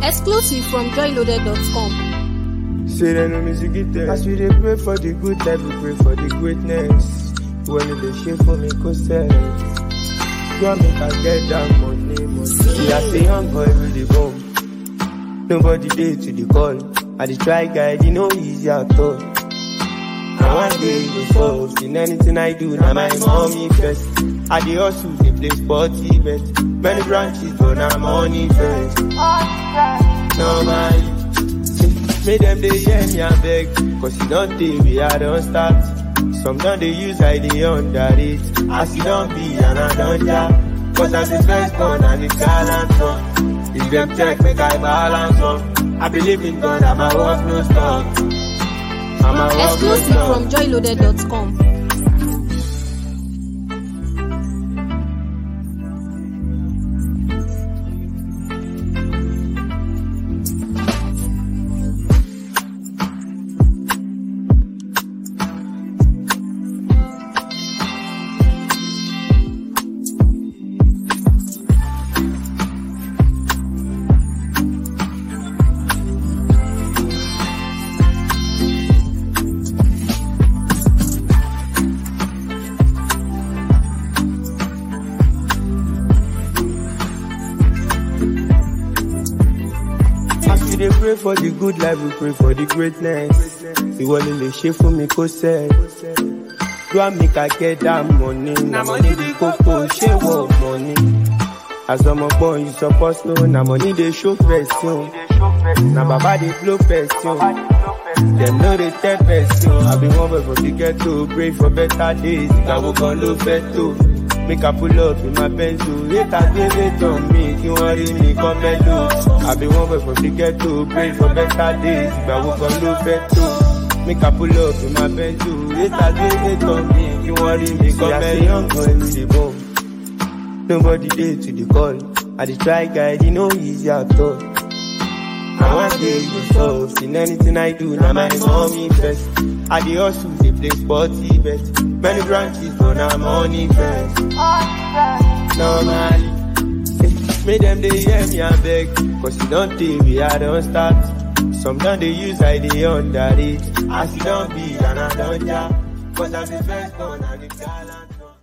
Exclusive from joyloaded.com. Say the no music get as we dey pray for the good life, we pray for the greatness. When they share for me, go sell. God make I get that money. See, I say young boy really bomb. Nobody dey to the call. I dey try guide, you know easy at all. Now one day you go solve. In anything I do, now my mommy first. I dey hustle, they play sporty bet. Many branches, but now money first. Normally, make them they hear me and beg. Cause you don't think we are don't start. Some don't they use ID under it. As you don't be and I don't ja. Cause as the first born and the talent one. If them check, make I balance one. I believe in God, I'm a work no stop. Exclusive from joyloaded.com. We dey pray for the good life, we pray for the greatness. You want to share for me, go sell. Do I make I get that money? Now money be coco, share what money. As I'm a boy, you supposed to know. Now money they show person. Now baba they blow person. Them know they tell person. I be one for the ghetto, pray for better days. I will go low better. Make a pull up in my pencil. Later, give it on me. You want me, come and do. I be one from the ghetto, pray for better days. But we're gonna look better. Make a pull up in my pencil. Later, give it on me. You want me, come and do. Young boy, the bomb. Nobody there to the call. I dey try guide, you know easy at all. Now one day you go solve. In anything I do, now my mommy first. I dey hustle, they play sporty bet. Many branches, but now money first. Normally, make them they hear me and beg. Cause you don't think we are don't start. Some don't they use ID under it. As you don't be and I don't ja. Cause I'm the first born and the talent.